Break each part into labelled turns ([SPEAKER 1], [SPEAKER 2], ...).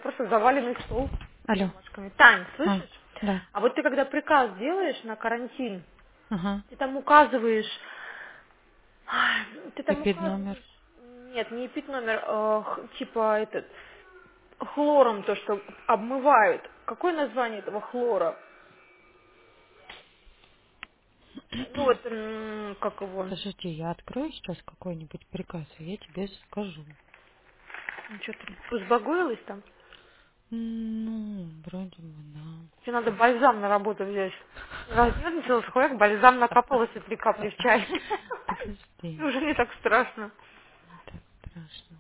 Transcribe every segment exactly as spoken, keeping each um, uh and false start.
[SPEAKER 1] просто заваленный стол
[SPEAKER 2] Алло.
[SPEAKER 1] бумажками. Тань,
[SPEAKER 2] А,
[SPEAKER 1] слышишь?
[SPEAKER 2] да.
[SPEAKER 1] А вот ты когда приказ делаешь на карантин,
[SPEAKER 2] Ага.
[SPEAKER 1] ты там указываешь, ай, ты там
[SPEAKER 2] Эпид номер.
[SPEAKER 1] указываешь, нет, не пит номер, э, х- типа этот, хлором то, что обмывают. Какое название этого хлора? Ну вот, м, как его,
[SPEAKER 2] Подожди, я открою сейчас какой-нибудь приказ, и я тебе скажу.
[SPEAKER 1] ну что ты, узбагоилась там?
[SPEAKER 2] Ну, вроде бы, да.
[SPEAKER 1] Тебе надо бальзам на работу взять. Разнервничалась, хуяк, бальзам накапалось и три капли в чай. И
[SPEAKER 2] Подожди,
[SPEAKER 1] уже не так страшно.
[SPEAKER 2] не так страшно.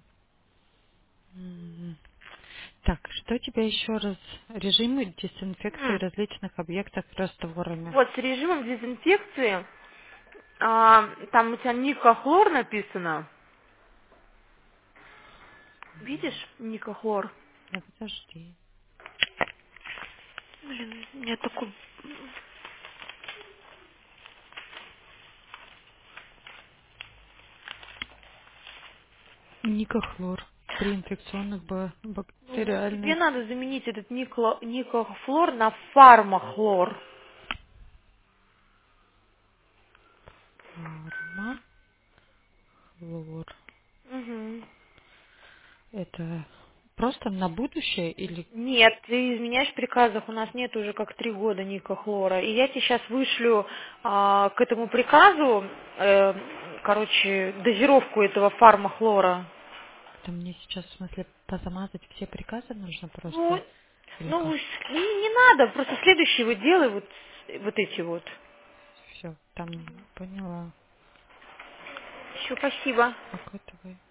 [SPEAKER 2] М. Так, что тебе еще раз? Режимы дезинфекции
[SPEAKER 1] М,
[SPEAKER 2] различных объектов растворами.
[SPEAKER 1] Вот, с режимом дезинфекции, а, там у тебя никохлор написано. Видишь, никохлор?
[SPEAKER 2] Ну, подожди.
[SPEAKER 1] Блин, у меня такой...
[SPEAKER 2] Никохлор. При инфекционных ба-
[SPEAKER 1] Ну вот тебе
[SPEAKER 2] бактериальной
[SPEAKER 1] надо заменить этот никло- никохлор на фармахлор.
[SPEAKER 2] фарма. Хлор.
[SPEAKER 1] Мгм.
[SPEAKER 2] Это просто на будущее или
[SPEAKER 1] Нет, ты изменяешь в приказах, у нас нет уже как три года никохлора. И я тебе сейчас вышлю а, к этому приказу, э, короче, дозировку этого фармахлора.
[SPEAKER 2] это мне сейчас, в смысле, позамазать все приказы нужно
[SPEAKER 1] Ну,
[SPEAKER 2] просто? Или
[SPEAKER 1] ну,
[SPEAKER 2] как?
[SPEAKER 1] с- не, не надо, просто следующий вот делай вот, вот эти вот.
[SPEAKER 2] Все, там поняла.
[SPEAKER 1] Все, спасибо.
[SPEAKER 2] Пока, давай.